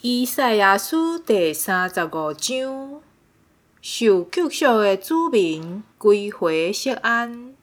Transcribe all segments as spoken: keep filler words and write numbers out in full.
以赛亚书第三十五章，受救赎的子民归回锡安。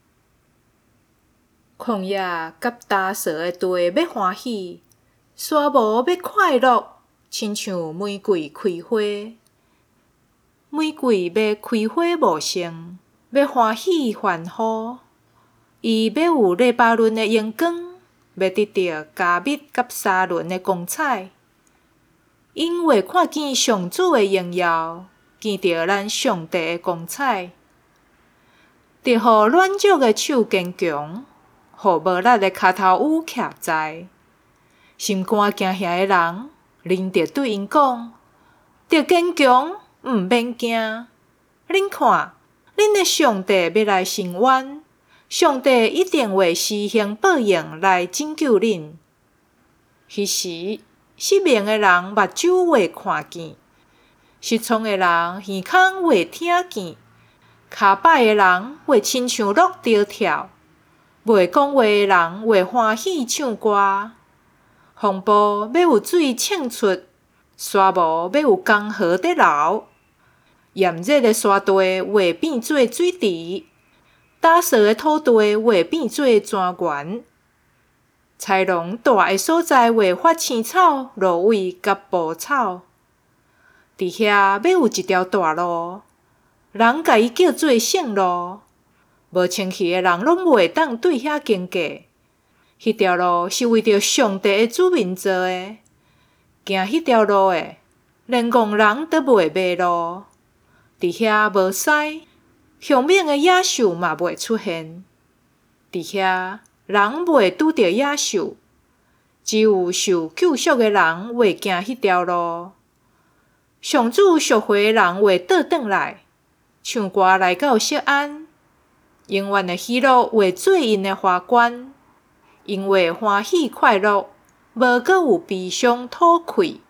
旷野甲焦燥的地要欢喜，沙漠要快乐，亲像玫瑰开花。玫瑰要开花茂盛，要欢喜欢呼。伊要有黎巴嫩的阳光，要得到加密甲沙伦的光彩。因为看见上主的荣耀，见到咱上帝的光彩，得互软弱的手坚强，互无力的骹头有徛在。心肝惊吓的人，恁着对因讲：着坚强，毋免惊。恁看，恁的上帝要来伸冤，上帝一定会施行报应来拯救恁。迄时，失明的人目睭会看见，失聪的人耳孔会听见，骹歹的人会亲像鹿着跳，袂讲话的人会欢喜唱歌。风暴要有水冲出，沙漠要有江河在流，炎热的沙地会变做水池，焦燥的土地会变做泉源。豺狼住的所在会发青草、芦苇甲蒲草，伫遐要有一条大路，人甲伊叫做圣路，无清气的人拢袂当对遐经过。迄条路是为着上帝的子民做的，行迄条路的，连戆人都袂迷路。伫遐无狮，凶猛的野兽嘛袂出现。伫遐人袂拄着野兽，只有受救赎的人会行迄条路。上主赎回的人会倒转来，唱歌来到锡安，永远的喜乐会做因的花冠，因为欢喜快乐，无阁有悲伤吐气。